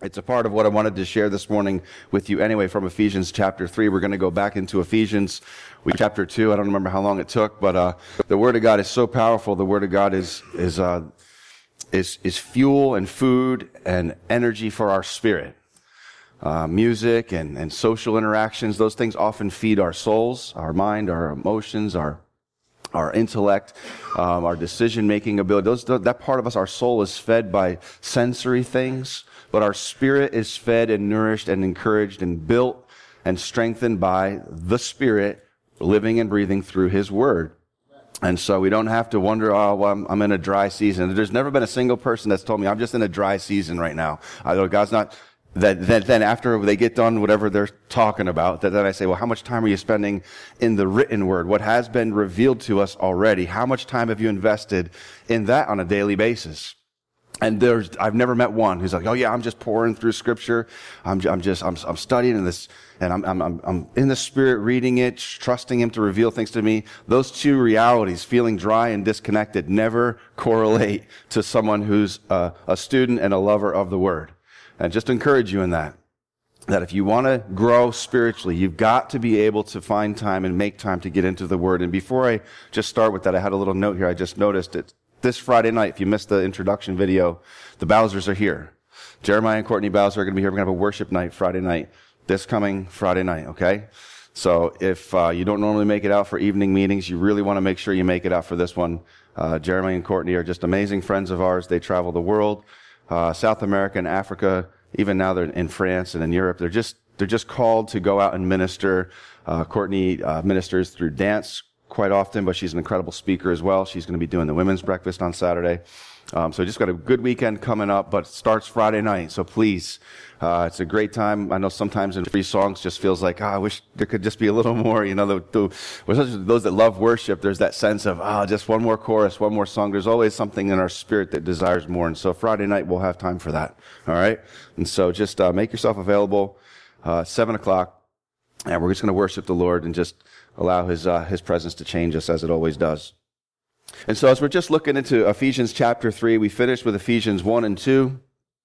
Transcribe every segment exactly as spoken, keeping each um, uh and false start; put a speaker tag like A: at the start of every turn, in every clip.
A: It's a part of what I wanted to share this morning with you anyway from Ephesians chapter three. We're going to go back into Ephesians we, chapter two. I don't remember how long it took, but uh, the Word of God is so powerful. The Word of God is is uh, is is fuel and food and energy for our spirit. Uh, music and, and social interactions, those things often feed our souls, our mind, our emotions, our our intellect, um, our decision-making ability. Those, that part of us, our soul, is fed by sensory things, but our spirit is fed and nourished and encouraged and built and strengthened by the Spirit living and breathing through His Word. And so we don't have to wonder, oh, well, I'm, I'm in a dry season. There's never been a single person that's told me, I'm just in a dry season right now. I know God's not... That, that then after they get done whatever they're talking about, that then I say, well, how much time are you spending in the written word? What has been revealed to us already? How much time have you invested in that on a daily basis? And there's, I've never met one who's like, oh yeah, I'm just pouring through scripture. I'm, I'm just, I'm, I'm studying in this, and I'm, I'm, I'm, I'm in the Spirit reading it, trusting Him to reveal things to me. Those two realities, feeling dry and disconnected, never correlate to someone who's a, a student and a lover of the Word. And just encourage you in that, that if you want to grow spiritually, you've got to be able to find time and make time to get into the Word. And before I just start with that, I had a little note here. I just noticed it. This Friday night, if you missed the introduction video, the Bowsers are here. Jeremiah and Courtney Bowser are going to be here. We're going to have a worship night Friday night, this coming Friday night, okay? So if uh, you don't normally make it out for evening meetings, you really want to make sure you make it out for this one. Uh, Jeremiah and Courtney are just amazing friends of ours. They travel the world. Uh, South America and Africa, even now they're in France and in Europe. They're just, they're just called to go out and minister. Uh, Courtney, uh, ministers through dance quite often, but she's an incredible speaker as well. She's going to be doing the women's breakfast on Saturday. Um, so just got a good weekend coming up, but it starts Friday night. So please, uh, it's a great time. I know sometimes in three songs just feels like, oh, I wish there could just be a little more, you know, the, the, those that love worship, there's that sense of, ah, oh, just one more chorus, one more song. There's always something in our spirit that desires more. And so Friday night, we'll have time for that. All right. And so just, uh, make yourself available, uh, seven o'clock, and we're just going to worship the Lord and just allow His, uh, His presence to change us as it always does. And so as we're just looking into Ephesians chapter three, we finished with Ephesians one and two.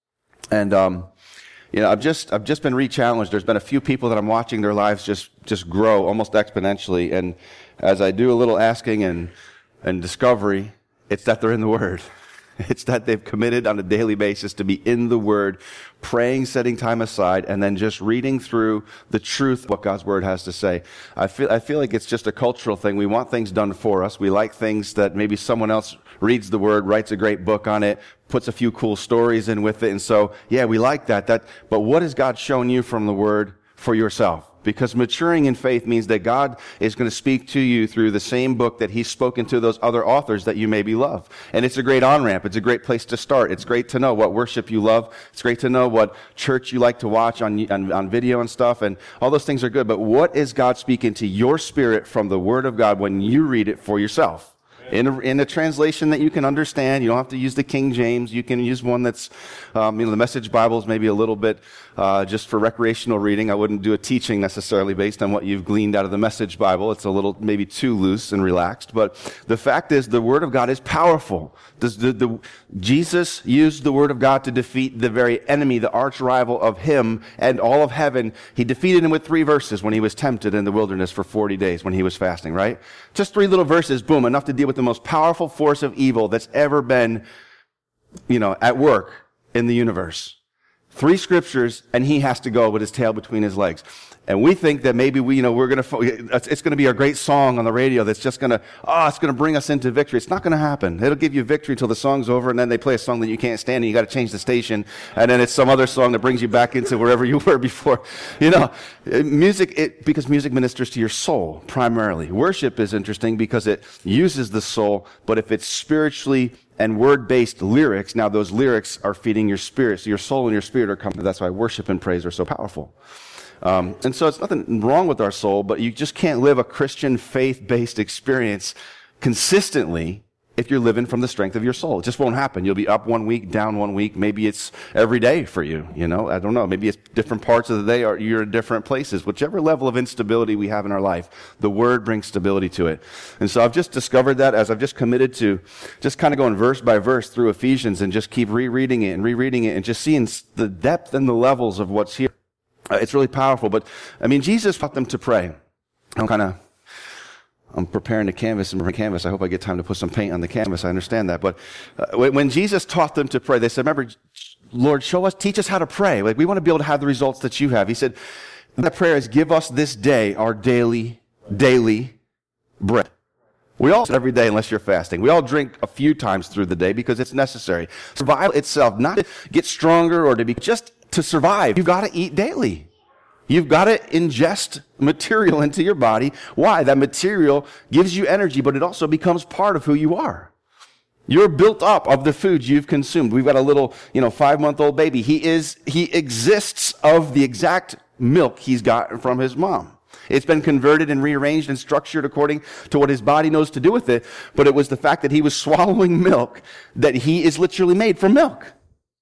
A: And, um, you know, I've just, I've just been re-challenged. There's been a few people that I'm watching their lives just, just grow almost exponentially. And as I do a little asking and, and discovery, it's that they're in the Word. It's that they've committed on a daily basis to be in the Word, praying, setting time aside, and then just reading through the truth of what God's Word has to say. I feel, I feel like it's just a cultural thing. We want things done for us. We like things that maybe someone else reads the Word, writes a great book on it, puts a few cool stories in with it. And so, yeah, we like that. That, but what has God shown you from the Word for yourself? Because maturing in faith means that God is going to speak to you through the same book that He's spoken to those other authors that you maybe love. And it's a great on-ramp. It's a great place to start. It's great to know what worship you love. It's great to know what church you like to watch on, on, on video and stuff. And all those things are good. But what is God speaking to your spirit from the Word of God when you read it for yourself? In a, in a translation that you can understand. You don't have to use the King James. You can use one that's, um, you know, the Message Bible is maybe a little bit uh, just for recreational reading. I wouldn't do a teaching necessarily based on what you've gleaned out of the Message Bible. It's a little maybe too loose and relaxed. But the fact is, the Word of God is powerful. Does the, the, Jesus used the Word of God to defeat the very enemy, the arch rival of Him and all of heaven. He defeated Him with three verses when He was tempted in the wilderness for forty days when He was fasting, right? Just three little verses, boom, enough to deal with the most powerful force of evil that's ever been, you know, at work in the universe. Three scriptures, and He has to go with His tail between His legs. And we think that maybe we, you know, we're going to, it's going to be a great song on the radio that's just going to, oh, it's going to bring us into victory. It's not going to happen. It'll give you victory till the song's over, and then they play a song that you can't stand, and you got to change the station, and then it's some other song that brings you back into wherever you were before. You know, music, it, because music ministers to your soul primarily. Worship is interesting because it uses the soul, but if it's spiritually and word-based lyrics, now those lyrics are feeding your spirit, so your soul and your spirit are coming. That's why worship and praise are so powerful. Um, and so it's nothing wrong with our soul, but you just can't live a Christian faith-based experience consistently if you're living from the strength of your soul. It just won't happen. You'll be up one week, down one week. Maybe it's every day for you, you know. I don't know. Maybe it's different parts of the day or you're in different places. Whichever level of instability we have in our life, the Word brings stability to it. And so I've just discovered that as I've just committed to just kind of going verse by verse through Ephesians and just keep rereading it and rereading it and just seeing the depth and the levels of what's here. Uh, it's really powerful. But, I mean, Jesus taught them to pray. I'm kind of I'm preparing the canvas and canvas. I hope I get time to put some paint on the canvas. I understand that. But uh, when Jesus taught them to pray, they said, remember, Lord, show us, teach us how to pray. Like, we want to be able to have the results that you have. He said, that prayer is, give us this day our daily, daily bread. We all every day unless you're fasting. We all drink a few times through the day because it's necessary. Survival itself, not to get stronger or to be, just to survive. You've got to eat daily. You've got to ingest material into your body. Why? That material gives you energy, but it also becomes part of who you are. You're built up of the foods you've consumed. We've got a little, you know, five-month-old baby. He is, he exists of the exact milk he's gotten from his mom. It's been converted and rearranged and structured according to what his body knows to do with it, but it was the fact that he was swallowing milk that he is literally made from milk.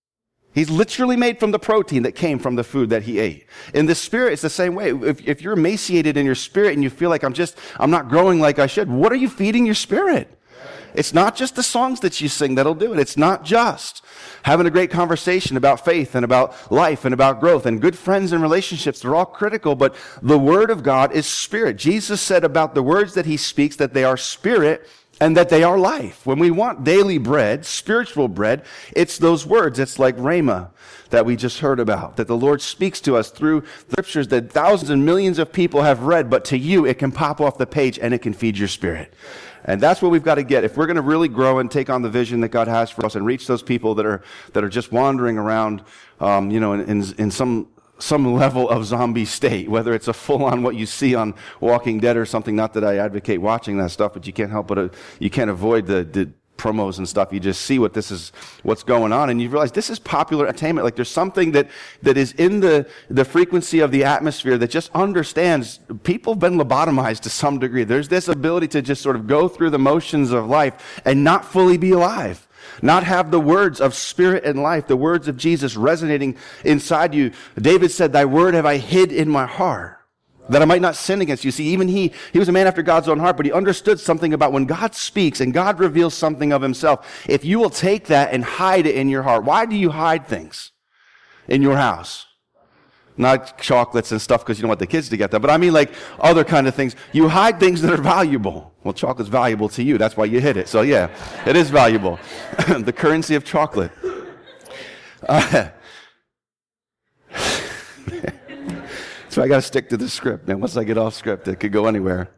A: He's literally made from the protein that came from the food that he ate. In the spirit, it's the same way. If, if you're emaciated in your spirit and you feel like I'm just, I'm not growing like I should, what are you feeding your spirit? It's not just the songs that you sing that'll do it. It's not just having a great conversation about faith and about life and about growth and good friends and relationships. They're all critical, but the Word of God is spirit. Jesus said about the words that he speaks that they are spirit and that they are life. When we want daily bread, spiritual bread, it's those words. It's like Rhema that we just heard about, that the Lord speaks to us through the scriptures that thousands and millions of people have read, but to you it can pop off the page and it can feed your spirit. And that's what we've got to get. If we're going to really grow and take on the vision that God has for us and reach those people that are that are just wandering around, um, you know, in, in, in some some level of zombie state, whether it's a full-on what you see on Walking Dead or something. Not that I advocate watching that stuff, but you can't help but uh, you can't avoid the, the promos and stuff. You just see what this is, what's going on, and you realize this is popular entertainment. Like there's something that that is in the the frequency of the atmosphere that just understands. People have been lobotomized to some degree. There's this ability to just sort of go through the motions of life and not fully be alive. Not have the words of spirit and life, the words of Jesus resonating inside you. David said, thy word have I hid in my heart, that I might not sin against you. See, even he, he was a man after God's own heart, but he understood something about when God speaks and God reveals something of himself. If you will take that and hide it in your heart. Why do you hide things in your house? Not chocolates and stuff because you don't want the kids to get that, but I mean like other kind of things. You hide things that are valuable. Well, chocolate's valuable to you. That's why you hid it. So yeah, it is valuable. The currency of chocolate. Uh, so I got to stick to the script, man. Once I get off script, it could go anywhere.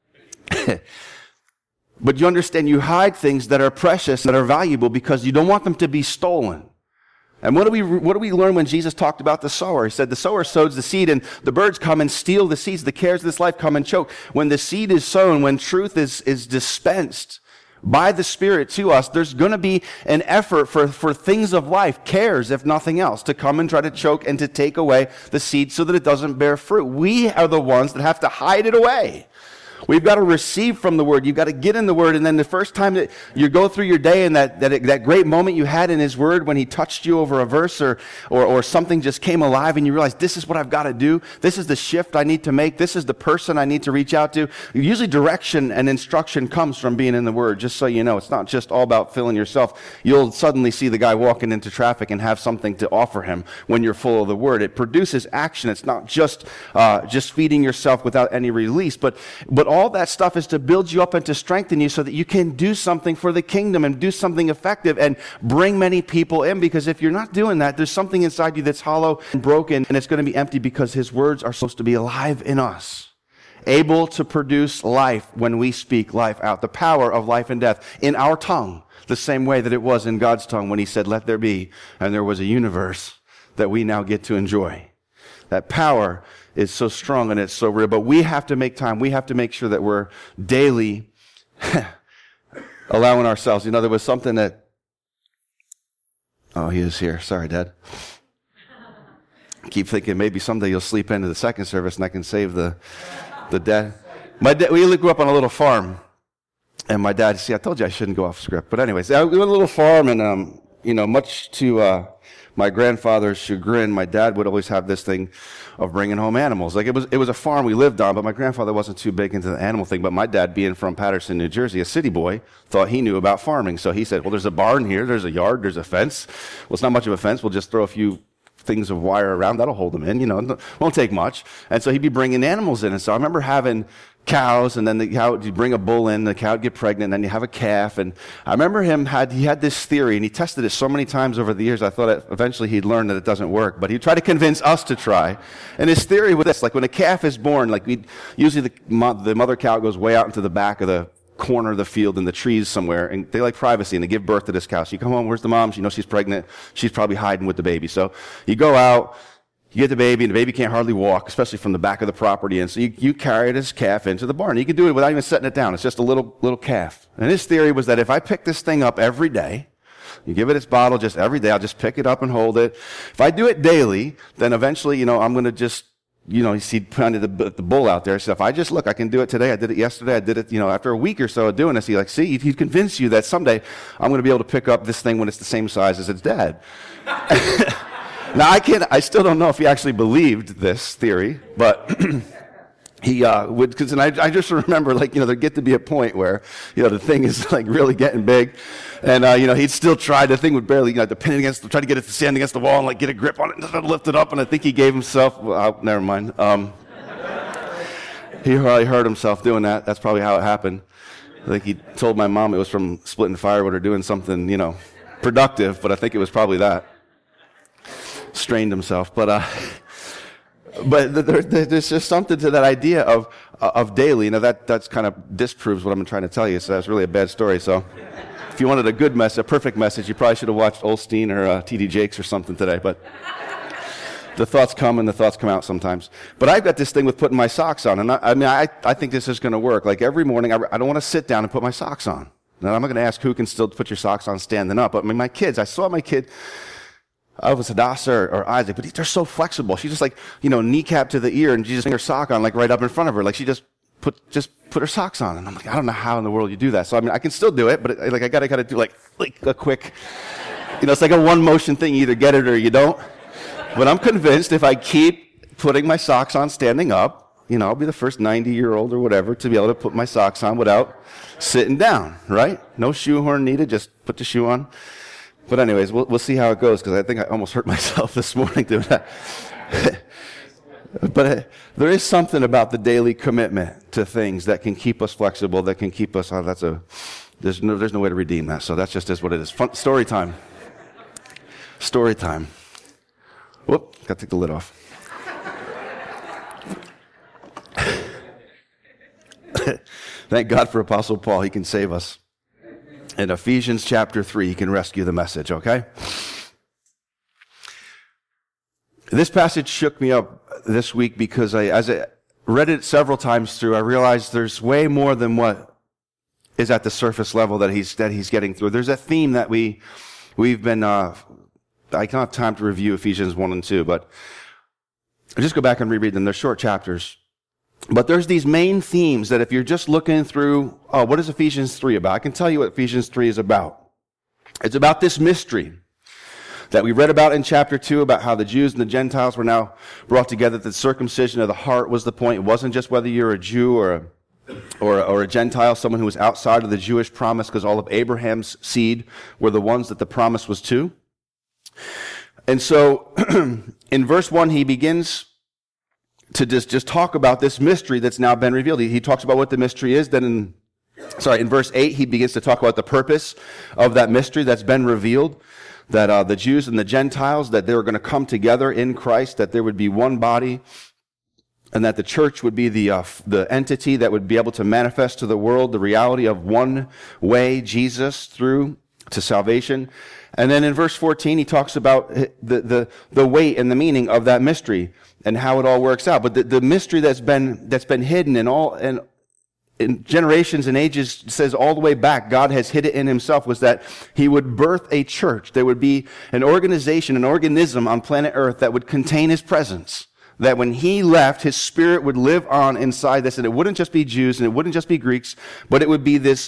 A: But you understand, you hide things that are precious, that are valuable because you don't want them to be stolen. And what do we what do we learn when Jesus talked about the sower? He said the sower sows the seed and the birds come and steal the seeds. The cares of this life come and choke. When the seed is sown, when truth is, is dispensed by the Spirit to us, there's going to be an effort for, for things of life, cares if nothing else, to come and try to choke and to take away the seed so that it doesn't bear fruit. We are the ones that have to hide it away. We've got to receive from the Word. You've got to get in the Word, and then the first time that you go through your day and that, that, that great moment you had in His Word when He touched you over a verse or, or, or something just came alive and you realize, this is what I've got to do. This is the shift I need to make. This is the person I need to reach out to. Usually direction and instruction comes from being in the Word, just so you know. It's not just all about filling yourself. You'll suddenly see the guy walking into traffic and have something to offer him when you're full of the Word. It produces action. It's not just uh, just feeding yourself without any release, but but all that stuff is to build you up and to strengthen you so that you can do something for the kingdom and do something effective and bring many people in. Because if you're not doing that, there's something inside you that's hollow and broken, and it's going to be empty because His words are supposed to be alive in us, able to produce life when we speak life out. The power of life and death in our tongue, the same way that it was in God's tongue when He said, let there be, and there was a universe that we now get to enjoy. That power is so strong and it's so real, but we have to make time. We have to make sure that we're daily allowing ourselves. You know, there was something that, oh, he is here. Sorry, Dad. I keep thinking maybe someday you'll sleep into the second service and I can save the, the dad. My dad, we grew up on a little farm. and my dad, see, I told you I shouldn't go off script. But anyways, we went to a little farm, and, um, you know, much to uh, my grandfather's chagrin, my dad would always have this thing of bringing home animals. Like, it was it was a farm we lived on, but my grandfather wasn't too big into the animal thing. But my dad, being from Patterson, New Jersey, a city boy, thought he knew about farming. So he said, well, there's a barn here, there's a yard, there's a fence. Well, it's not much of a fence. We'll just throw a few things of wire around. That'll hold them in. You know, it won't take much. And so he'd be bringing animals in. And so I remember having cows, and then the cow, you bring a bull in, the cow would get pregnant, and then you have a calf. And I remember him had, he had this theory, and he tested it so many times over the years, I thought that eventually he'd learn that it doesn't work. But he'd try to convince us to try. And his theory was this, like when a calf is born, like we usually the, the mother cow goes way out into the back of the corner of the field in the trees somewhere, and they like privacy, and they give birth to this cow. So you come home, where's the mom? She knows she's pregnant. She's probably hiding with the baby. So you go out, you get the baby, and the baby can't hardly walk, especially from the back of the property. And so you, you carry this calf into the barn. You can do it without even setting it down. It's just a little little calf. And his theory was that if I pick this thing up every day, you give it its bottle just every day, I'll just pick it up and hold it. If I do it daily, then eventually, you know, I'm going to just, you know, he pointed the, the bull out there. So if I just look, I can do it today. I did it yesterday. I did it, you know, after a week or so of doing this. He like, see, he'd convince you that someday I'm going to be able to pick up this thing when it's the same size as its dad. Now, I can't, I still don't know if he actually believed this theory, but he uh, would, because, and I, I just remember, like, you know, there'd get to be a point where, you know, the thing is, like, really getting big, and, uh, you know, he'd still try, the thing would barely, you know, to pin it against, try to get it to stand against the wall and, like, get a grip on it and lift it up, and I think he gave himself, well, uh, never mind, um, he probably hurt himself doing that. That's probably how it happened. I think he told my mom it was from splitting firewood or doing something, you know, productive, but I think it was probably that. Strained himself, but uh, but there, there's just something to that idea of of daily. You know, that that's kind of disproves what I'm trying to tell you. So that's really a bad story. So if you wanted a good message, a perfect message, you probably should have watched Olstein or uh, T D Jakes or something today. But the thoughts come and the thoughts come out sometimes. But I've got this thing with putting my socks on, and I, I mean, I I think this is going to work. Like every morning, I, I don't want to sit down and put my socks on. Now I'm not going to ask who can still put your socks on standing up. But I mean, my kids, I saw my kid. I was Hadassah or, or Isaac, but they're so flexible. She's just like, you know, kneecap to the ear, and she just put her sock on, like right up in front of her. Like she just put just put her socks on, and I'm like, I don't know how in the world you do that. So I mean, I can still do it, but it, like I gotta gotta do like like a quick, you know, it's like a one motion thing. You either get it or you don't. But I'm convinced if I keep putting my socks on standing up, you know, I'll be the first ninety year old or whatever to be able to put my socks on without sitting down. Right? No shoehorn needed. Just put the shoe on. But anyways, we'll, we'll see how it goes, because I think I almost hurt myself this morning doing that. But uh, there is something about the daily commitment to things that can keep us flexible, that can keep us, oh, that's a, there's no, there's no way to redeem that, so that's just is what it is. Fun, story time. Story time. Whoop, got to take the lid off. Thank God for Apostle Paul, he can save us. In Ephesians chapter three, he can rescue the message, okay? This passage shook me up this week because I, as I read it several times through, I realized there's way more than what is at the surface level that he's that he's getting through. There's a theme that we we've been. Uh, I don't have time to review Ephesians one and two, but I'll just go back and reread them. They're short chapters. But there's these main themes that if you're just looking through, oh, what is Ephesians three about? I can tell you what Ephesians three is about. It's about this mystery that we read about in chapter two, about how the Jews and the Gentiles were now brought together. The circumcision of the heart was the point. It wasn't just whether you're a Jew or a, or, or a Gentile, someone who was outside of the Jewish promise, because all of Abraham's seed were the ones that the promise was to. And so in verse one, he begins to just, just talk about this mystery that's now been revealed. He, he talks about what the mystery is. Then in, sorry, in verse eight, he begins to talk about the purpose of that mystery that's been revealed, that uh, the Jews and the Gentiles, that they were going to come together in Christ, that there would be one body, and that the church would be the uh, the entity that would be able to manifest to the world the reality of one way, Jesus, through to salvation. And then in verse fourteen, he talks about the, the, the weight and the meaning of that mystery and how it all works out. But the, the mystery that's been, that's been hidden in all, and in generations and ages, says all the way back, God has hid it in himself, was that he would birth a church. There would be an organization, an organism on planet Earth that would contain his presence. That when he left, his spirit would live on inside this, and it wouldn't just be Jews and it wouldn't just be Greeks, but it would be this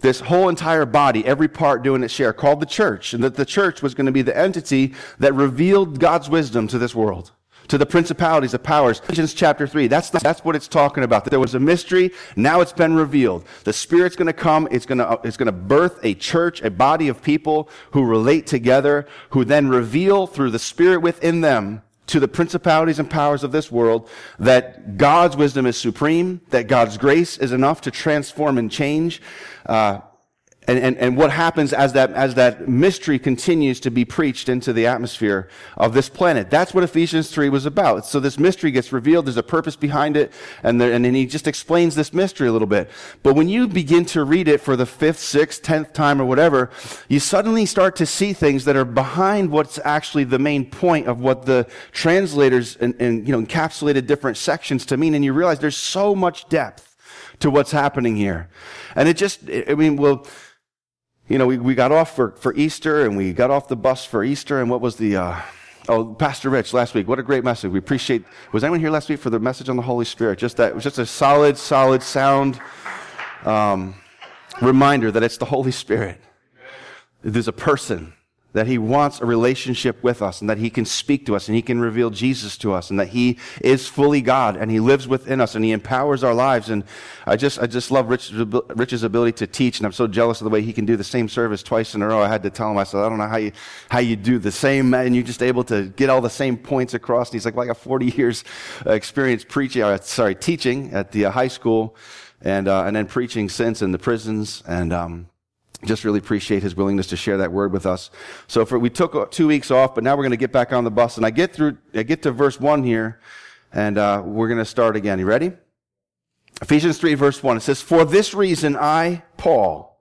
A: this whole entire body, every part doing its share, called the church, and that the church was going to be the entity that revealed God's wisdom to this world, to the principalities, the powers. Ephesians chapter three, that's, the, that's what it's talking about. That there was a mystery, now it's been revealed. The Spirit's going to come, it's going to, it's going to birth a church, a body of people who relate together, who then reveal through the Spirit within them to the principalities and powers of this world that God's wisdom is supreme, that God's grace is enough to transform and change. Uh, And, and, and what happens as that, as that mystery continues to be preached into the atmosphere of this planet. That's what Ephesians three was about. So this mystery gets revealed, there's a purpose behind it, and, there, and then he just explains this mystery a little bit. But when you begin to read it for the fifth, sixth, tenth time or whatever, you suddenly start to see things that are behind what's actually the main point of what the translators and, and you know, encapsulated different sections to mean, and you realize there's so much depth to what's happening here. And it just, I mean, well, You know, we, we got off for, for Easter, and we got off the bus for Easter, and what was the, uh, oh, Pastor Rich last week. What a great message. We appreciate, was anyone here last week for the message on the Holy Spirit? Just that, it was just a solid, solid, sound um, reminder that it's the Holy Spirit. There's a person, that he wants a relationship with us, and that he can speak to us, and he can reveal Jesus to us, and that he is fully God, and he lives within us, and he empowers our lives. And I just, I just love Rich, Rich's ability to teach, and I'm so jealous of the way he can do the same service twice in a row. I had to tell him, I said, I don't know how you, how you do the same, and you're just able to get all the same points across. And he's like, well, I got forty years uh, experience preaching, uh, sorry, teaching at the uh, high school, and uh, and then preaching since in the prisons, and um, just really appreciate his willingness to share that word with us. So for, we took two weeks off, but now we're going to get back on the bus. And I get through, I get to verse one here, and uh, we're going to start again. You ready? Ephesians three, verse one. It says, "For this reason I, Paul,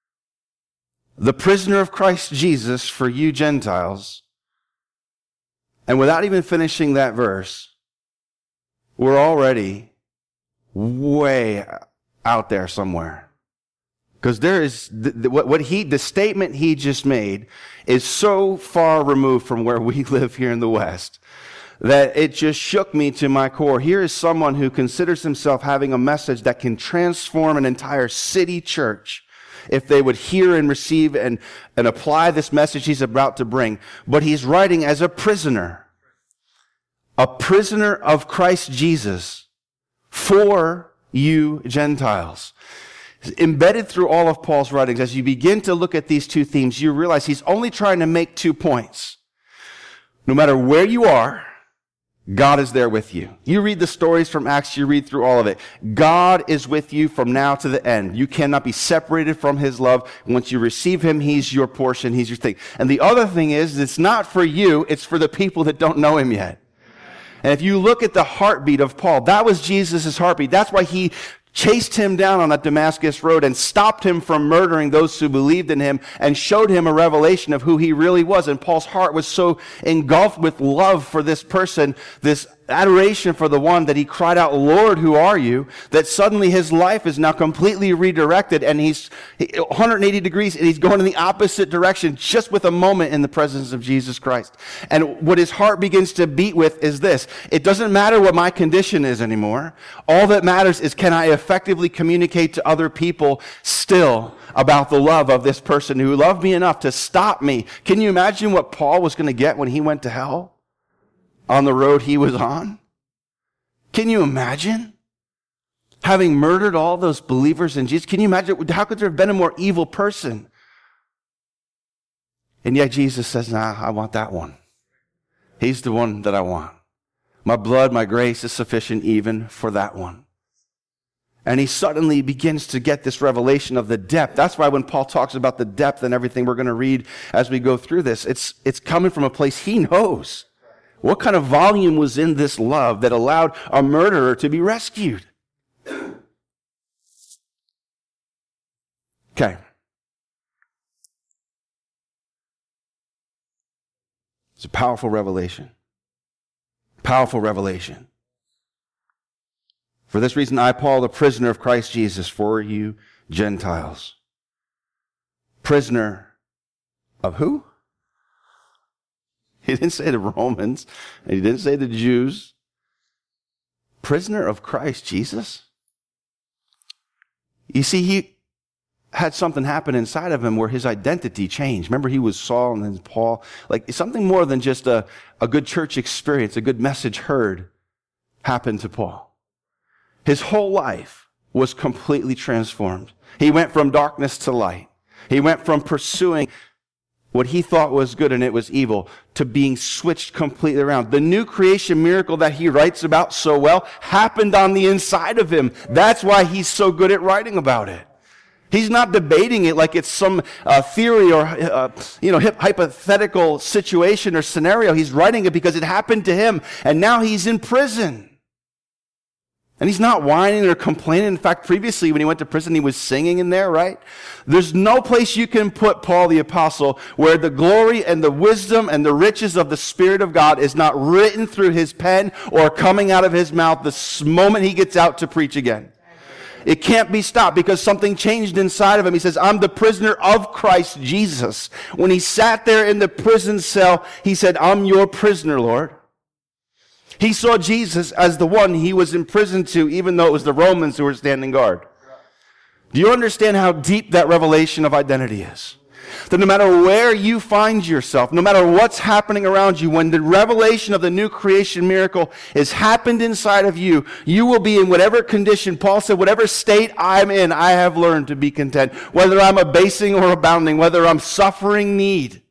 A: the prisoner of Christ Jesus for you Gentiles," and without even finishing that verse, we're already way out there somewhere. Because there is, the, the, what he, the statement he just made is so far removed from where we live here in the West that it just shook me to my core. Here is someone who considers himself having a message that can transform an entire city church if they would hear and receive and, and apply this message he's about to bring. But he's writing as a prisoner, a prisoner of Christ Jesus for you Gentiles. Embedded through all of Paul's writings, as you begin to look at these two themes, you realize he's only trying to make two points. No matter where you are, God is there with you. You read the stories from Acts, you read through all of it. God is with you from now to the end. You cannot be separated from his love. Once you receive him, he's your portion, he's your thing. And the other thing is, it's not for you, it's for the people that don't know him yet. And if you look at the heartbeat of Paul, that was Jesus' heartbeat. That's why he chased him down on that Damascus road and stopped him from murdering those who believed in him and showed him a revelation of who he really was. And Paul's heart was so engulfed with love for this person, this adoration for the one, that he cried out, "Lord, who are you?" that suddenly his life is now completely redirected, and he's one hundred eighty degrees, and he's going in the opposite direction just with a moment in the presence of Jesus Christ. And what his heart begins to beat with is this: it doesn't matter what my condition is anymore. All that matters is, can I effectively communicate to other people still about the love of this person who loved me enough to stop me? Can you imagine what Paul was going to get when he went to hell? On the road he was on? Can you imagine? Having murdered all those believers in Jesus, can you imagine? How could there have been a more evil person? And yet Jesus says, nah, I want that one. He's the one that I want. My blood, my grace is sufficient even for that one. And he suddenly begins to get this revelation of the depth. That's why when Paul talks about the depth and everything we're going to read as we go through this, it's, it's coming from a place he knows. What kind of volume was in this love that allowed a murderer to be rescued? Okay. It's a powerful revelation. Powerful revelation. For this reason, I, Paul, the prisoner of Christ Jesus, for you Gentiles. Prisoner of who? He didn't say the Romans, and he didn't say the Jews. Prisoner of Christ Jesus? You see, he, had something happen inside of him where his identity changed. Remember, he was Saul and then Paul. Like something more than just a, a good church experience, a good message heard happened to Paul. His whole life was completely transformed. He went from darkness to light. He went from pursuing what he thought was good and it was evil to being switched completely around. The new creation miracle that he writes about so well happened on the inside of him. That's why he's so good at writing about it. He's not debating it like it's some uh, theory or uh, you know hypothetical situation or scenario. He's writing it because it happened to him, and now he's in prison. And he's not whining or complaining. In fact, previously when he went to prison, he was singing in there, right? There's no place you can put Paul the Apostle where the glory and the wisdom and the riches of the Spirit of God is not written through his pen or coming out of his mouth the moment he gets out to preach again. It can't be stopped because something changed inside of him. He says, I'm the prisoner of Christ Jesus. When he sat there in the prison cell, he said, I'm your prisoner, Lord. He saw Jesus as the one he was imprisoned to, even though it was the Romans who were standing guard. Do you understand how deep that revelation of identity is? That no matter where you find yourself, no matter what's happening around you, when the revelation of the new creation miracle has happened inside of you, you will be in whatever condition. Paul said, whatever state I'm in, I have learned to be content. Whether I'm abasing or abounding, whether I'm suffering need.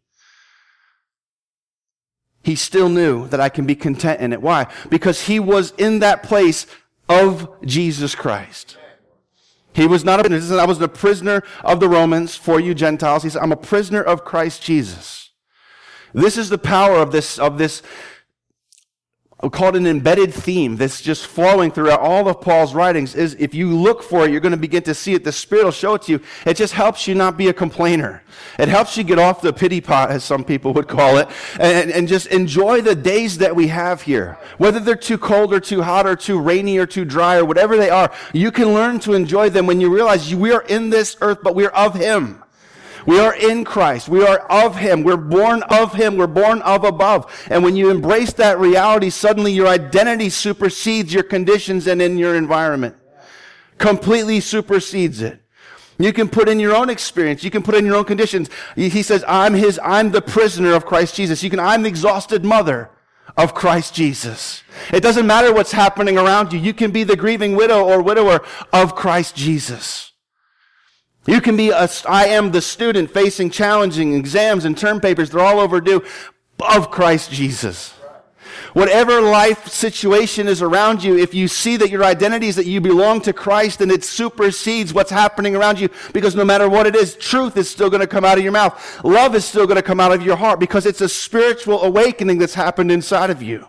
A: He still knew that I can be content in it. Why? Because he was in that place of Jesus Christ. He was not a, I was a prisoner of the Romans for you Gentiles. He said, I'm a prisoner of Christ Jesus. This is the power of this, of this, I'll call it an embedded theme that's just flowing throughout all of Paul's writings. Is if you look for it, you're going to begin to see it. The Spirit will show it to you. It just helps you not be a complainer. It helps you get off the pity pot, as some people would call it, and, and just enjoy the days that we have here. Whether they're too cold or too hot or too rainy or too dry or whatever they are, you can learn to enjoy them when you realize we are in this earth, but we are of Him. We are in Christ. We are of Him. We're born of Him. We're born of above. And when you embrace that reality, suddenly your identity supersedes your conditions and in your environment. Completely supersedes it. You can put in your own experience. You can put in your own conditions. He says, I'm His, I'm the prisoner of Christ Jesus. You can, I'm the exhausted mother of Christ Jesus. It doesn't matter what's happening around you. You can be the grieving widow or widower of Christ Jesus. You can be a, I am the student facing challenging exams and term papers, they're all overdue, of Christ Jesus. Whatever life situation is around you, if you see that your identity is that you belong to Christ, and it supersedes what's happening around you, because no matter what it is, truth is still going to come out of your mouth. Love is still going to come out of your heart, because it's a spiritual awakening that's happened inside of you.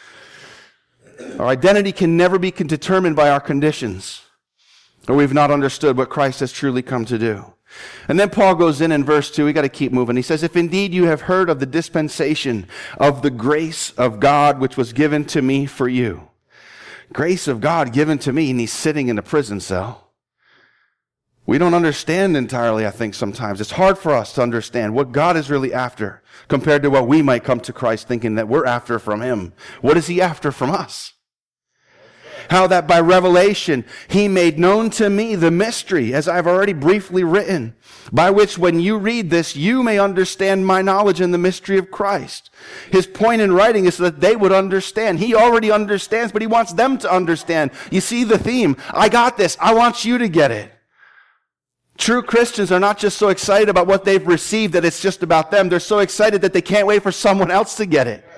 A: Our identity can never be determined by our conditions, or we've not understood what Christ has truly come to do. And then Paul goes in in verse two, we got to keep moving. He says, if indeed you have heard of the dispensation of the grace of God which was given to me for you. Grace of God given to me, and he's sitting in a prison cell. We don't understand entirely, I think, sometimes. It's hard for us to understand what God is really after compared to what we might come to Christ thinking that we're after from Him. What is He after from us? How that by revelation He made known to me the mystery, as I've already briefly written, by which when you read this, you may understand my knowledge in the mystery of Christ. His point in writing is so that they would understand. He already understands, but He wants them to understand. You see the theme. I got this. I want you to get it. True Christians are not just so excited about what they've received that it's just about them. They're so excited that they can't wait for someone else to get it.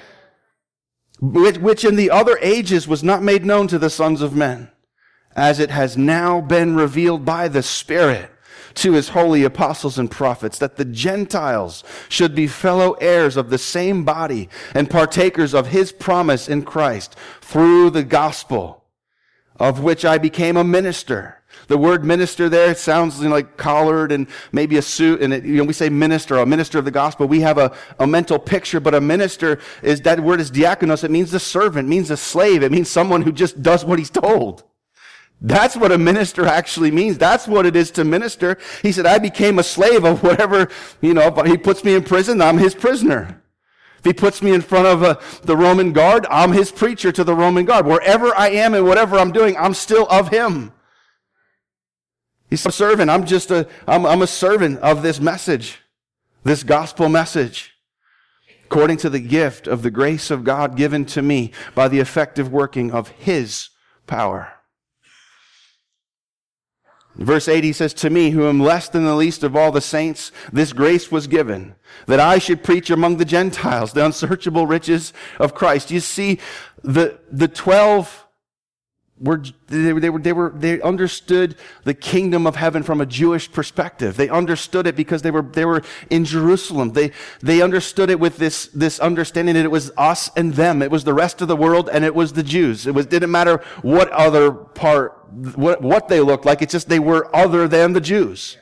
A: Which in the other ages was not made known to the sons of men, as it has now been revealed by the Spirit to His holy apostles and prophets, that the Gentiles should be fellow heirs of the same body and partakers of His promise in Christ through the gospel, of which I became a minister. The word minister there, it sounds you know, like collared and maybe a suit, and it, you know, we say minister, a minister of the gospel. We have a, a mental picture, but a minister, is that word is diakonos. It means a servant, it means a slave. It means someone who just does what he's told. That's what a minister actually means. That's what it is to minister. He said, I became a slave of whatever, you know, if He puts me in prison, I'm His prisoner. If He puts me in front of uh, the Roman guard, I'm His preacher to the Roman guard. Wherever I am and whatever I'm doing, I'm still of Him. He's a servant. I'm just a, I'm, I'm a servant of this message, this gospel message, according to the gift of the grace of God given to me by the effective working of His power. Verse eight, he says, to me, who am less than the least of all the saints, this grace was given, that I should preach among the Gentiles the unsearchable riches of Christ. You see, the, the twelve were, they, they were, they were, they understood the kingdom of heaven from a Jewish perspective. They understood it because they were, they were in Jerusalem. They, they understood it with this, this understanding that it was us and them. It was the rest of the world and it was the Jews. It was, didn't matter what other part, what, what they looked like. It's just they were other than the Jews.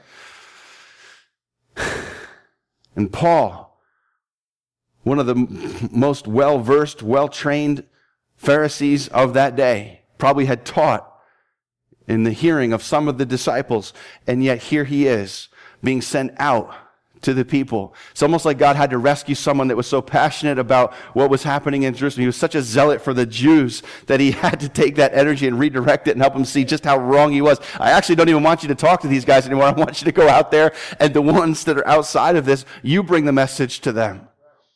A: And Paul, one of the most well-versed, well-trained Pharisees of that day, probably had taught in the hearing of some of the disciples, and yet here he is being sent out to the people. It's almost like God had to rescue someone that was so passionate about what was happening in Jerusalem. He was such a zealot for the Jews that he had to take that energy and redirect it and help them see just how wrong he was. I actually don't even want you to talk to these guys anymore. I want you to go out there, and the ones that are outside of this, you bring the message to them.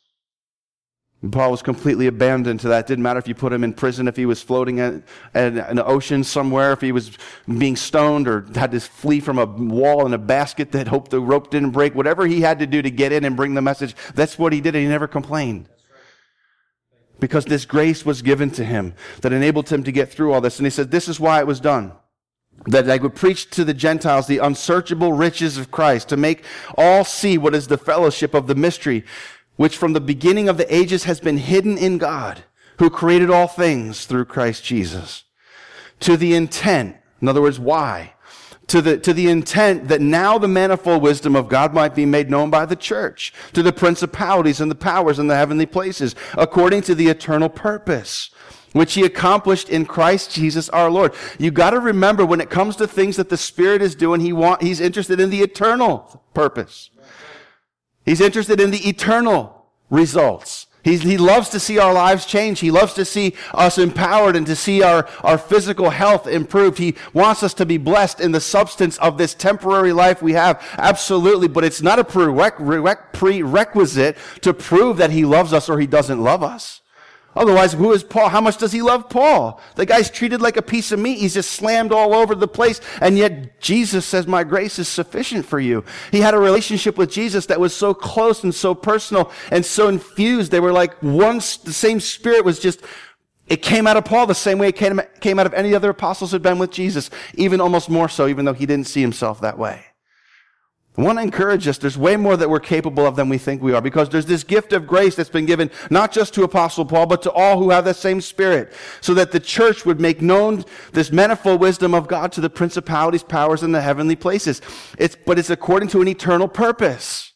A: And Paul was completely abandoned to that. It didn't matter if you put him in prison, if he was floating at, at an ocean somewhere, if he was being stoned or had to flee from a wall in a basket that hoped the rope didn't break. Whatever he had to do to get in and bring the message, that's what he did, and he never complained. Because this grace was given to him that enabled him to get through all this. And he said, this is why it was done. That I would preach to the Gentiles the unsearchable riches of Christ, to make all see what is the fellowship of the mystery, which from the beginning of the ages has been hidden in God, who created all things through Christ Jesus. To the intent, in other words, why? To the, to the intent that now the manifold wisdom of God might be made known by the church, to the principalities and the powers in the heavenly places, according to the eternal purpose, which He accomplished in Christ Jesus our Lord. You got to remember, when it comes to things that the Spirit is doing, He want, He's interested in the eternal purpose. He's interested in the eternal results. He's, he loves to see our lives change. He loves to see us empowered and to see our, our physical health improved. He wants us to be blessed in the substance of this temporary life we have. Absolutely, but it's not a prerequisite to prove that He loves us or He doesn't love us. Otherwise, who is Paul? How much does he love Paul? The guy's treated like a piece of meat. He's just slammed all over the place. And yet Jesus says, my grace is sufficient for you. He had a relationship with Jesus that was so close and so personal and so infused. They were like one, the same Spirit was just, it came out of Paul the same way it came, came out of any other apostles who had been with Jesus. Even almost more so, even though he didn't see himself that way. I want to encourage us, there's way more that we're capable of than we think we are, because there's this gift of grace that's been given not just to Apostle Paul, but to all who have that same Spirit, so that the church would make known this manifold wisdom of God to the principalities, powers in the heavenly places. It's, but it's according to an eternal purpose.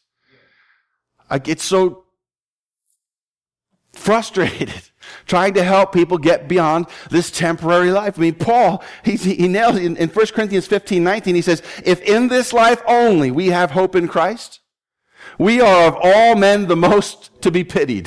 A: I get so frustrated trying to help people get beyond this temporary life. I mean, Paul, he, he nails it in, in First Corinthians fifteen nineteen. He says, if in this life only we have hope in Christ, we are of all men the most to be pitied.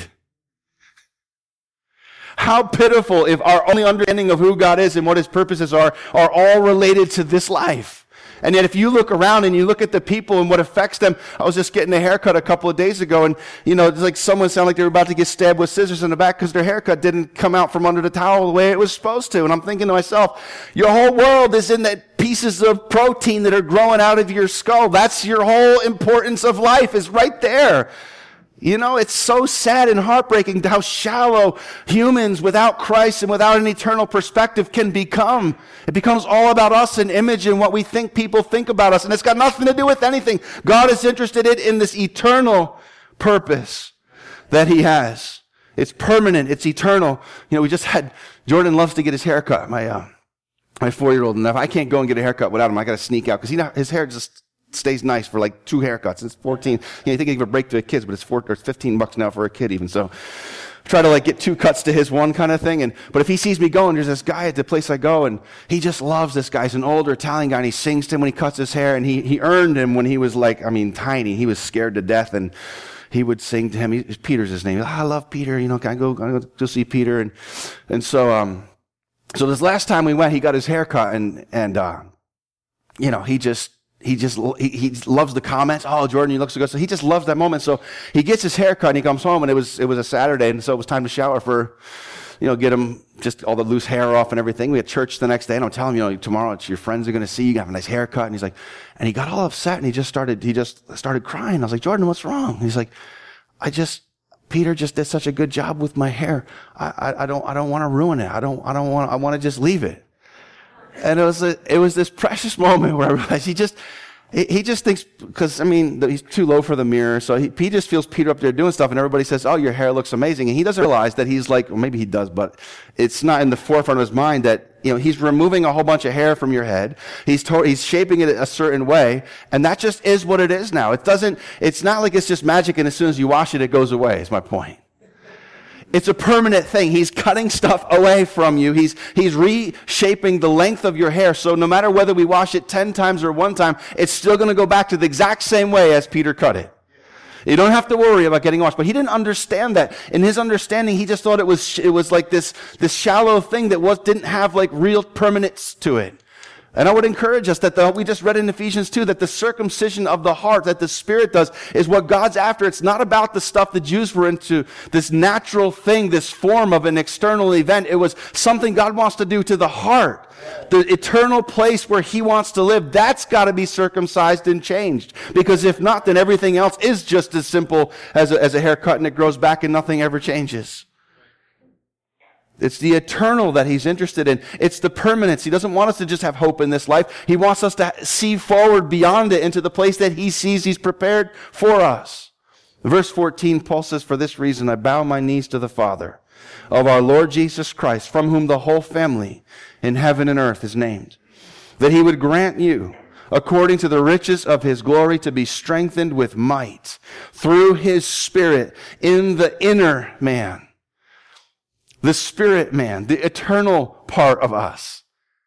A: How pitiful if our only understanding of who God is and what His purposes are are all related to this life. And yet if you look around and you look at the people and what affects them, I was just getting a haircut a couple of days ago, and, you know, it's like someone sounded like they were about to get stabbed with scissors in the back because their haircut didn't come out from under the towel the way it was supposed to. And I'm thinking to myself, your whole world is in that pieces of protein that are growing out of your skull. That's your whole importance of life, is right there. You know, it's so sad and heartbreaking how shallow humans without Christ and without an eternal perspective can become. It becomes all about us and image and what we think people think about us. And it's got nothing to do with anything. God is interested in this eternal purpose that He has. It's permanent. It's eternal. You know, we just had, Jordan loves to get his hair cut, my, uh, my four-year-old. And if I can't go and get a haircut without him, I got to sneak out because he, his hair just stays nice for like two haircuts. It's fourteen. You know, you think you give a break to the kids, but it's four or it's fifteen bucks now for a kid even. So I try to like get two cuts to his one kind of thing. And but if he sees me going, there's this guy at the place I go, and he just loves this guy. He's an older Italian guy, and he sings to him when he cuts his hair. And he he earned him when he was like, I mean, tiny. He was scared to death, and he would sing to him. He, Peter's his name. Oh, I love Peter. You know, can I go? Can I go to see Peter? And and so um so this last time we went, he got his hair cut, and and uh you know, he just, he just, he, he loves the comments. Oh, Jordan, you look so good. So he just loves that moment. So he gets his hair cut and he comes home, and it was, it was a Saturday. And so it was time to shower for, you know, get him just all the loose hair off and everything. We had church the next day, and I'm telling him, you know, tomorrow it's your friends are going to see you. You have a nice haircut. And he's like, and he got all upset, and he just started, he just started crying. I was like, Jordan, what's wrong? And he's like, I just, Peter just did such a good job with my hair. I, I, I don't, I don't want to ruin it. I don't, I don't want, I want to just leave it. And it was, a, it was this precious moment where I realized he just, he, he just thinks, because I mean, he's too low for the mirror. So he, he just feels Peter up there doing stuff, and everybody says, oh, your hair looks amazing. And he doesn't realize that he's like, well, maybe he does, but it's not in the forefront of his mind that, you know, he's removing a whole bunch of hair from your head. He's to- he's shaping it a certain way, and that just is what it is now. It doesn't, it's not like it's just magic and as soon as you wash it, it goes away, is my point. It's a permanent thing. He's cutting stuff away from you. He's, he's reshaping the length of your hair. So no matter whether we wash it ten times or one time, it's still going to go back to the exact same way as Peter cut it. You don't have to worry about getting washed. But he didn't understand that. In his understanding, he just thought it was, it was like this, this shallow thing that was, didn't have like real permanence to it. And I would encourage us that the, we just read in Ephesians two that the circumcision of the heart that the Spirit does is what God's after. It's not about the stuff the Jews were into, this natural thing, this form of an external event. It was something God wants to do to the heart, the eternal place where he wants to live. That's got to be circumcised and changed. Because if not, then everything else is just as simple as a, as a haircut, and it grows back and nothing ever changes. It's the eternal that he's interested in. It's the permanence. He doesn't want us to just have hope in this life. He wants us to see forward beyond it into the place that he sees he's prepared for us. Verse fourteen, Paul says, for this reason I bow my knees to the Father of our Lord Jesus Christ, from whom the whole family in heaven and earth is named, that he would grant you, according to the riches of his glory, to be strengthened with might through his Spirit in the inner man. The spirit man, the eternal part of us.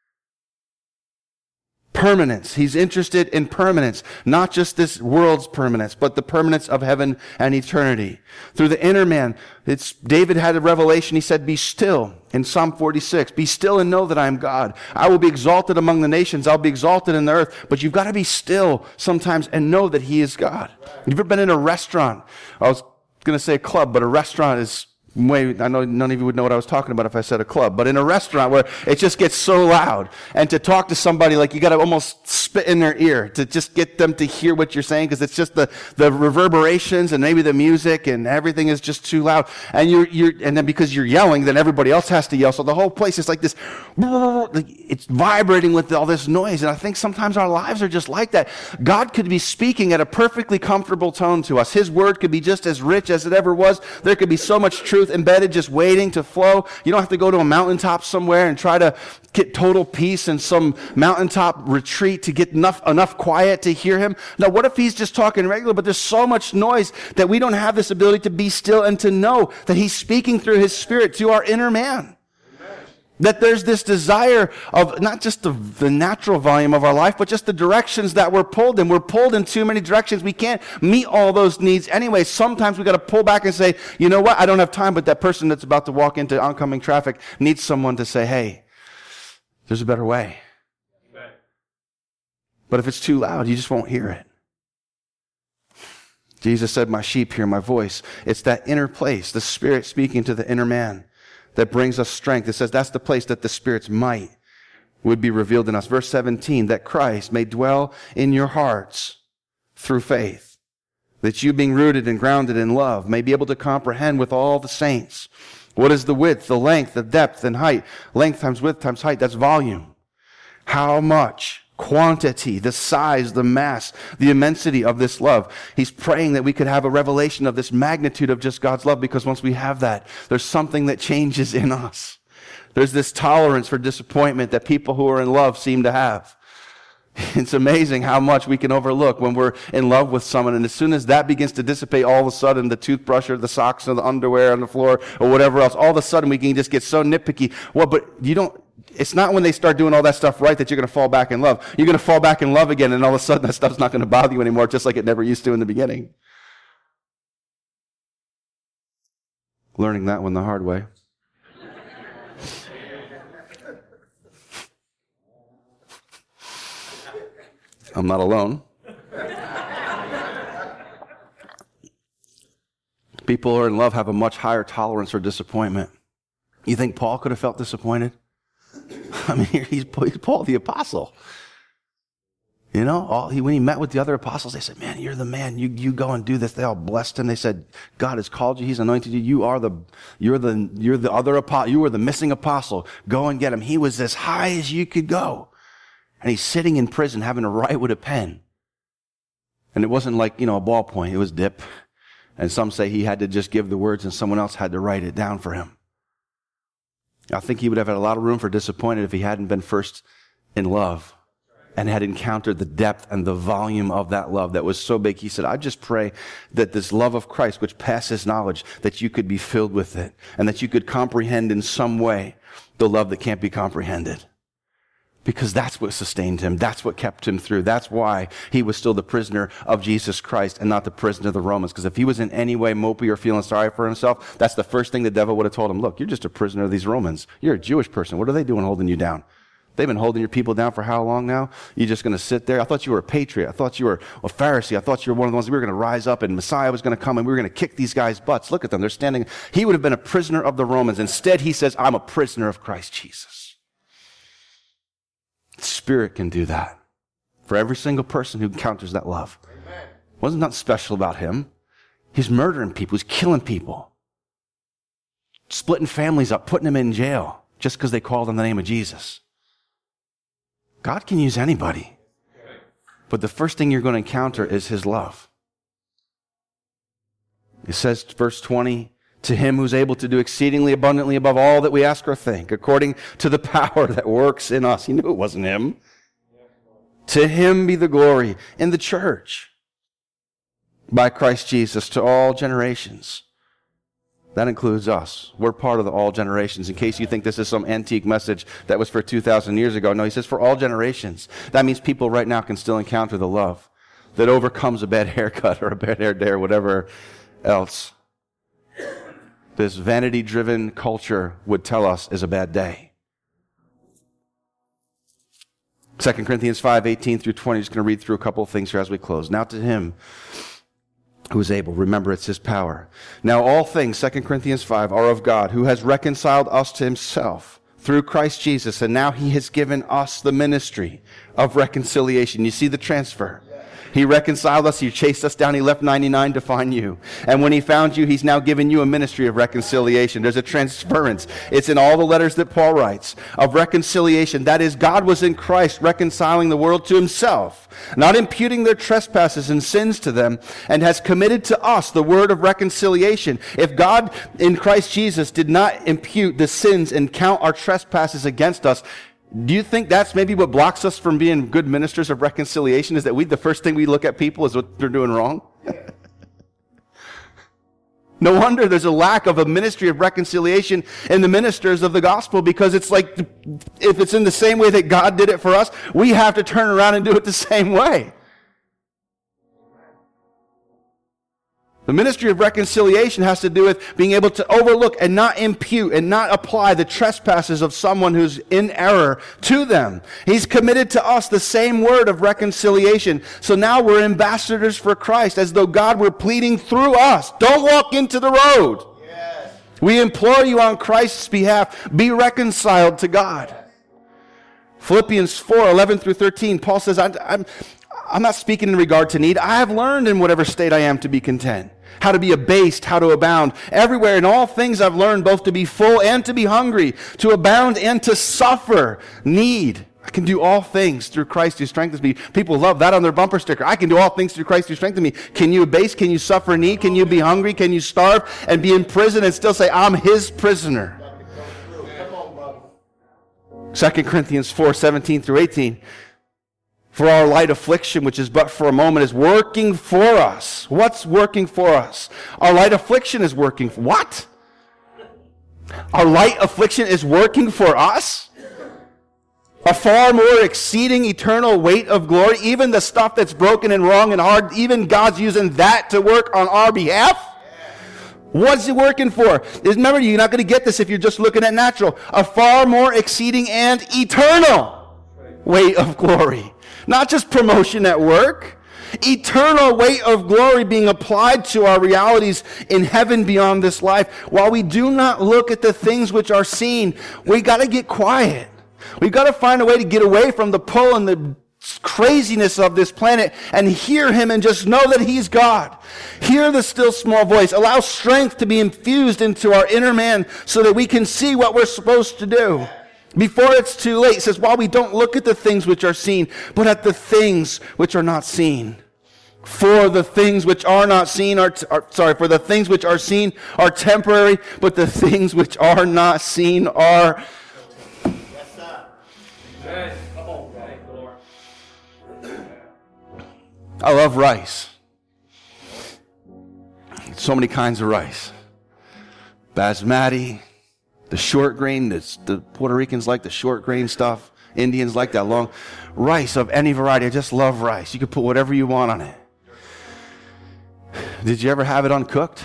A: Permanence. He's interested in permanence. Not just this world's permanence, but the permanence of heaven and eternity. Through the inner man, it's, David had a revelation. He said, be still in Psalm forty-six. Be still and know that I am God. I will be exalted among the nations. I'll be exalted in the earth. But you've got to be still sometimes and know that he is God. You've ever been in a restaurant? I was going to say a club, but a restaurant is Way, I know none of you would know what I was talking about if I said a club, but in a restaurant where it just gets so loud, and to talk to somebody, like you got to almost spit in their ear to just get them to hear what you're saying, because it's just the, the reverberations and maybe the music and everything is just too loud. And you're, you're, and then because you're yelling, then everybody else has to yell. So the whole place is like this, it's vibrating with all this noise. And I think sometimes our lives are just like that. God could be speaking at a perfectly comfortable tone to us. His word could be just as rich as it ever was. There could be so much truth embedded just waiting to flow. You don't have to go to a mountaintop somewhere and try to get total peace in some mountaintop retreat to get enough enough quiet to hear him. Now, what if he's just talking regular, but there's so much noise that we don't have this ability to be still and to know that he's speaking through his Spirit to our inner man. That there's this desire of not just the, the natural volume of our life, but just the directions that we're pulled in. We're pulled in too many directions. We can't meet all those needs anyway. Sometimes we got to pull back and say, you know what? I don't have time, but that person that's about to walk into oncoming traffic needs someone to say, hey, there's a better way. But if it's too loud, you just won't hear it. Jesus said, my sheep hear my voice. It's that inner place, the Spirit speaking to the inner man, that brings us strength. It says that's the place that the Spirit's might would be revealed in us. Verse seventeen, that Christ may dwell in your hearts through faith, that you, being rooted and grounded in love, may be able to comprehend with all the saints what is the width, the length, the depth, and height. Length times width times height, that's volume. How much? Quantity, the size, the mass, the immensity of this love. He's praying that we could have a revelation of this magnitude of just God's love, because once we have that, there's something that changes in us. There's this tolerance for disappointment that people who are in love seem to have. It's amazing how much we can overlook when we're in love with someone, and as soon as that begins to dissipate, all of a sudden the toothbrush or the socks or the underwear on the floor or whatever else, all of a sudden we can just get so nitpicky. Well, but you don't, it's not when they start doing all that stuff right that you're going to fall back in love. You're going to fall back in love again, and all of a sudden that stuff's not going to bother you anymore, just like it never used to in the beginning. Learning that one the hard way. I'm not alone. People who are in love have a much higher tolerance for disappointment. You think Paul could have felt disappointed? I mean, he's, he's Paul the apostle. You know, all, he, when he met with the other apostles, they said, man, you're the man. You, you go and do this. They all blessed him. They said, God has called you. He's anointed you. You are the, you're the, you're the other apostle. You were the missing apostle. Go and get him. He was as high as you could go. And he's sitting in prison having to write with a pen. And it wasn't like, you know, a ballpoint. It was dip. And some say he had to just give the words and someone else had to write it down for him. I think he would have had a lot of room for disappointment if he hadn't been first in love and had encountered the depth and the volume of that love that was so big. He said, I just pray that this love of Christ, which passes knowledge, that you could be filled with it and that you could comprehend in some way the love that can't be comprehended. Because that's what sustained him. That's what kept him through. That's why he was still the prisoner of Jesus Christ and not the prisoner of the Romans. Because if he was in any way mopey or feeling sorry for himself, that's the first thing the devil would have told him. Look, you're just a prisoner of these Romans. You're a Jewish person. What are they doing holding you down? They've been holding your people down for how long now? You're just going to sit there? I thought you were a patriot. I thought you were a Pharisee. I thought you were one of the ones we were going to rise up and Messiah was going to come and we were going to kick these guys' butts. Look at them. They're standing. He would have been a prisoner of the Romans. Instead, he says, I'm a prisoner of Christ Jesus. Spirit can do that for every single person who encounters that love. Amen. Wasn't nothing special about him. He's murdering people. He's killing people. Splitting families up, putting them in jail just because they called on the name of Jesus. God can use anybody. But the first thing you're going to encounter is his love. It says, verse twenty, to him who's able to do exceedingly abundantly above all that we ask or think, according to the power that works in us. He knew it wasn't him. To him be the glory in the church by Christ Jesus to all generations. That includes us. We're part of the all generations. In case you think this is some antique message that was for two thousand years ago. No, he says for all generations. That means people right now can still encounter the love that overcomes a bad haircut or a bad hair day or whatever else this vanity-driven culture would tell us is a bad day. Second Corinthians five, eighteen through twenty. I'm just going to read through a couple of things here as we close. Now to him who is able, remember it's his power. Now all things, Second Corinthians five, are of God, who has reconciled us to himself through Christ Jesus, and now he has given us the ministry of reconciliation. You see the transfer. He reconciled us. He chased us down. He left ninety-nine to find you. And when he found you, he's now given you a ministry of reconciliation. There's a transference. It's in all the letters that Paul writes of reconciliation. That is, God was in Christ reconciling the world to himself, not imputing their trespasses and sins to them, and has committed to us the word of reconciliation. If God in Christ Jesus did not impute the sins and count our trespasses against us, do you think that's maybe what blocks us from being good ministers of reconciliation, is that we, the first thing we look at people is what they're doing wrong? No wonder there's a lack of a ministry of reconciliation in the ministers of the gospel, because it's like, if it's in the same way that God did it for us, we have to turn around and do it the same way. The ministry of reconciliation has to do with being able to overlook and not impute and not apply the trespasses of someone who's in error to them. He's committed to us the same word of reconciliation. So now we're ambassadors for Christ, as though God were pleading through us. Don't walk into the road. Yes. We implore you on Christ's behalf, be reconciled to God. Philippians four, eleven through thirteen, Paul says, I'm, I'm I'm not speaking in regard to need. I have learned in whatever state I am to be content. How to be abased, how to abound. Everywhere in all things I've learned both to be full and to be hungry, to abound and to suffer need. I can do all things through Christ who strengthens me. People love that on their bumper sticker. I can do all things through Christ who strengthens me. Can you abase? Can you suffer need? Can you be hungry? Can you starve and be in prison and still say, I'm his prisoner? Second Corinthians four, seventeen through eighteen. For our light affliction, which is but for a moment, is working for us. What's working for us? Our light affliction is working for... What? Our light affliction is working for us? A far more exceeding eternal weight of glory? Even the stuff that's broken and wrong and hard, even God's using that to work on our behalf? What's it working for? Remember, you're not going to get this if you're just looking at natural. A far more exceeding and eternal weight of glory. Not just promotion at work. Eternal weight of glory being applied to our realities in heaven beyond this life. While we do not look at the things which are seen, we got to get quiet. We've got to find a way to get away from the pull and the craziness of this planet and hear him and just know that he's God. Hear the still small voice. Allow strength to be infused into our inner man so that we can see what we're supposed to do before it's too late. It says, while we don't look at the things which are seen, but at the things which are not seen. For the things which are not seen are, t- are sorry, for the things which are seen are temporary, but the things which are not seen are.
B: Yes, sir. Hey, come on, right, Lord.
A: I love rice. So many kinds of rice. Basmati, the short grain, the, the Puerto Ricans like the short grain stuff. Indians like that long rice of any variety. I just love rice. You can put whatever you want on it. Did you ever have it uncooked?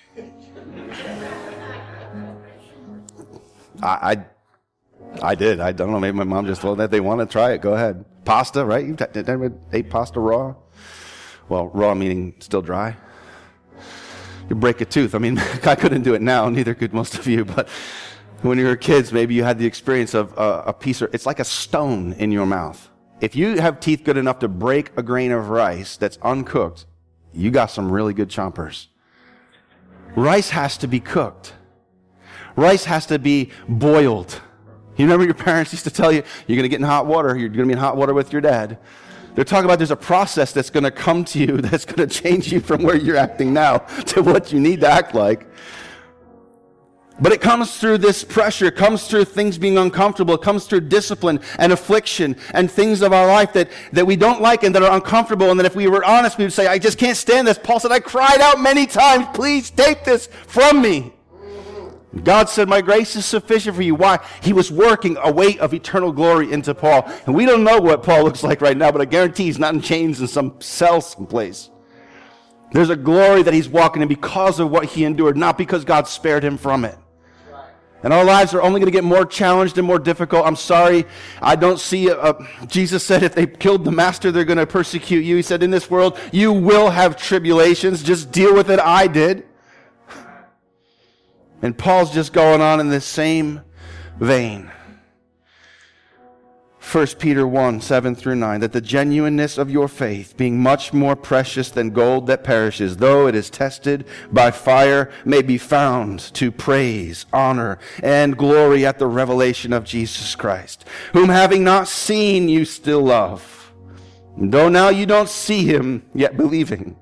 A: I, I, I did. I don't know. Maybe my mom just told that they want to try it. Go ahead. Pasta, right? You ever ate pasta raw? Well, raw meaning still dry. You break a tooth. I mean, I couldn't do it now. Neither could most of you. But when you were kids, maybe you had the experience of uh, a piece of, it's like a stone in your mouth. If you have teeth good enough to break a grain of rice that's uncooked, you got some really good chompers. Rice has to be cooked. Rice has to be boiled. You remember your parents used to tell you, you're going to get in hot water. You're going to be in hot water with your dad. They're talking about there's a process that's going to come to you that's going to change you from where you're acting now to what you need to act like. But it comes through this pressure. It comes through things being uncomfortable. It comes through discipline and affliction and things of our life that, that we don't like and that are uncomfortable. And that if we were honest, we would say, I just can't stand this. Paul said, I cried out many times, please take this from me. God said, my grace is sufficient for you. Why? He was working a weight of eternal glory into Paul. And we don't know what Paul looks like right now, but I guarantee he's not in chains in some cell someplace. There's a glory that he's walking in because of what he endured, not because God spared him from it. And our lives are only going to get more challenged and more difficult. I'm sorry, I don't see, a, a, Jesus said if they killed the master, they're going to persecute you. He said in this world, you will have tribulations. Just deal with it. I did. And Paul's just going on in this same vein. First Peter one, seven through nine, that the genuineness of your faith, being much more precious than gold that perishes, though it is tested by fire, may be found to praise, honor, and glory at the revelation of Jesus Christ, whom having not seen you still love, though now you don't see him, yet believing.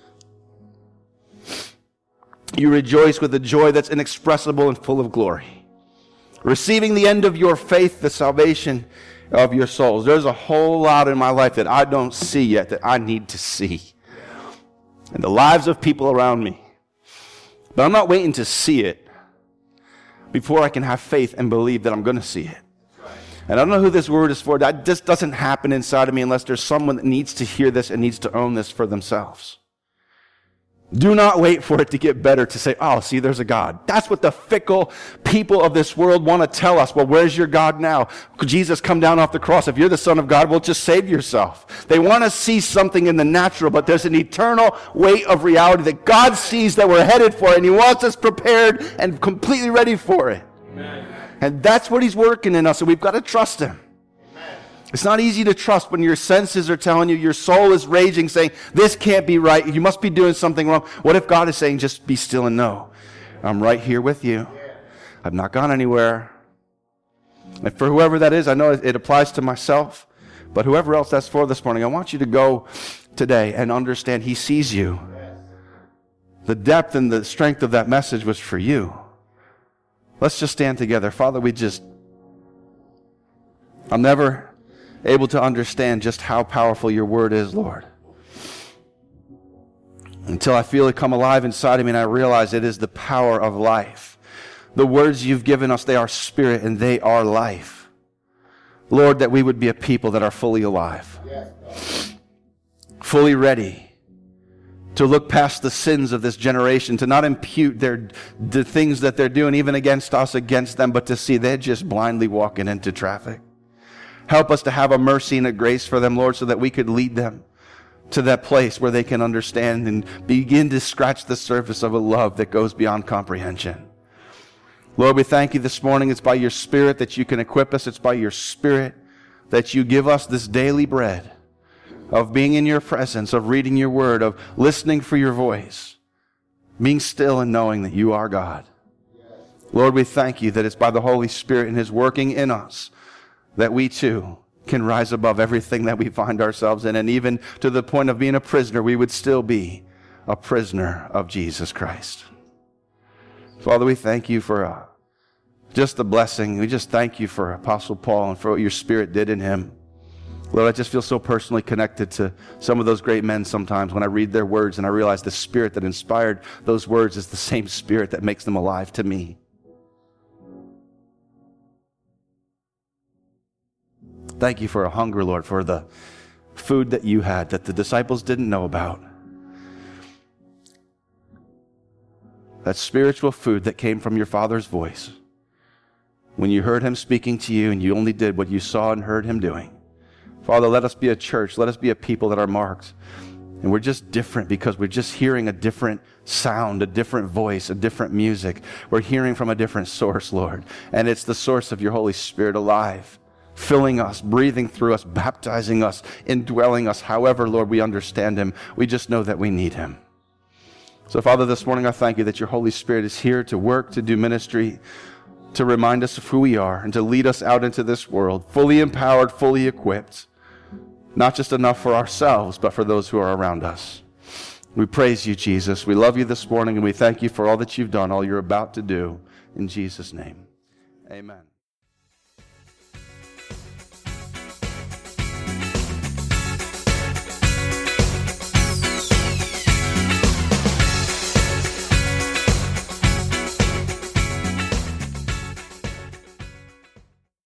A: You rejoice with a joy that's inexpressible and full of glory, receiving the end of your faith, the salvation of your souls. There's a whole lot in my life that I don't see yet that I need to see. And the lives of people around me. But I'm not waiting to see it before I can have faith and believe that I'm going to see it. And I don't know who this word is for. That just doesn't happen inside of me unless there's someone that needs to hear this and needs to own this for themselves. Do not wait for it to get better to say, oh, see, there's a God. That's what the fickle people of this world want to tell us. Well, where's your God now? Could Jesus come down off the cross? If you're the Son of God, well, just save yourself. They want to see something in the natural, but there's an eternal weight of reality that God sees that we're headed for, and he wants us prepared and completely ready for it. Amen. And that's what he's working in us, and we've got to trust him. It's not easy to trust when your senses are telling you, your soul is raging, saying, this can't be right. You must be doing something wrong. What if God is saying, just be still and know, I'm right here with you. I've not gone anywhere. And for whoever that is, I know it applies to myself, but whoever else that's for this morning, I want you to go today and understand he sees you. The depth and the strength of that message was for you. Let's just stand together. Father, we just, I'm never able to understand just how powerful your word is, Lord, until I feel it come alive inside of me and I realize it is the power of life. The words you've given us, they are spirit and they are life. Lord, that we would be a people that are fully alive, fully ready to look past the sins of this generation, to not impute their the things that they're doing, even against us, against them, but to see they're just blindly walking into traffic. Help us to have a mercy and a grace for them, Lord, so that we could lead them to that place where they can understand and begin to scratch the surface of a love that goes beyond comprehension. Lord, we thank you this morning. It's by your Spirit that you can equip us. It's by your Spirit that you give us this daily bread of being in your presence, of reading your word, of listening for your voice, being still and knowing that you are God. Lord, we thank you that it's by the Holy Spirit and his working in us that we too can rise above everything that we find ourselves in. And even to the point of being a prisoner, we would still be a prisoner of Jesus Christ. Father, we thank you for uh, just the blessing. We just thank you for Apostle Paul and for what your Spirit did in him. Lord, I just feel so personally connected to some of those great men sometimes when I read their words and I realize the Spirit that inspired those words is the same Spirit that makes them alive to me. Thank you for a hunger, Lord, for the food that you had that the disciples didn't know about. That spiritual food that came from your Father's voice. When you heard him speaking to you and you only did what you saw and heard him doing. Father, let us be a church. Let us be a people that are marked. And we're just different because we're just hearing a different sound, a different voice, a different music. We're hearing from a different source, Lord. And it's the source of your Holy Spirit alive, filling us, breathing through us, baptizing us, indwelling us. However, Lord, we understand him. We just know that we need him. So, Father, this morning I thank you that your Holy Spirit is here to work, to do ministry, to remind us of who we are, and to lead us out into this world, fully empowered, fully equipped. Not just enough for ourselves, but for those who are around us. We praise you, Jesus. We love you this morning, and we thank you for all that you've done, all you're about to do. In Jesus' name, amen.